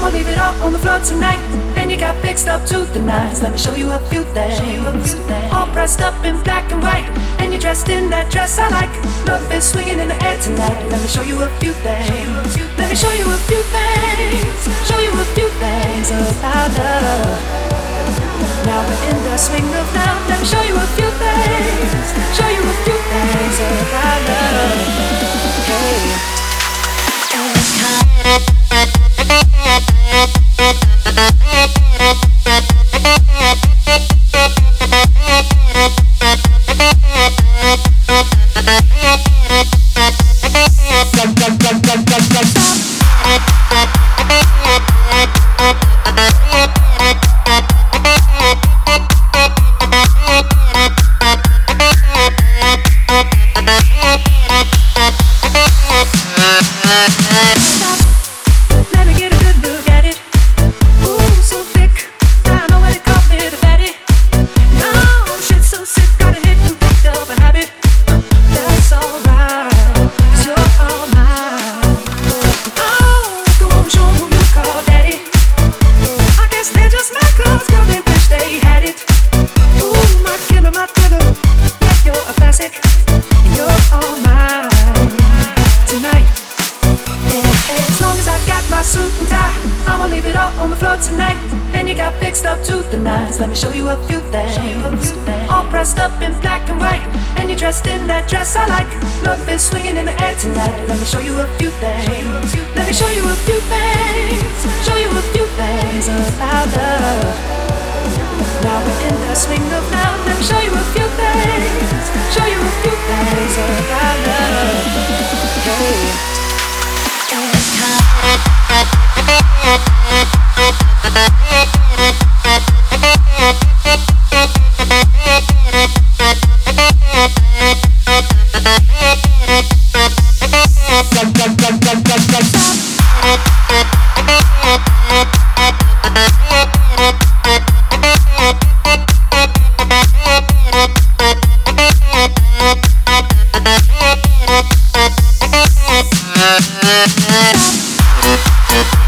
leave it all on the floor tonight. And you got fixed up to the nines. Let me show you a few things. All pressed up in black and white, and you're dressed in that dress I like. Love is swinging in the air tonight. Let me show you a few things. Let me show you a few things. Show you a few things about love. Now we're in the swing of love. Let me show you a few things. Show you a few things about love. Hey. Tonight, and you got fixed up to the nines. Let me show you a few things. All pressed up in black and white, and you're dressed in that dress I like. Love is swinging in the air tonight. Let me show you a few things. Let me show you a few things. Show you a few things about love. Now we're in the swing of love. Let me show you a few things. Show you a few things about love. Hey. Stop.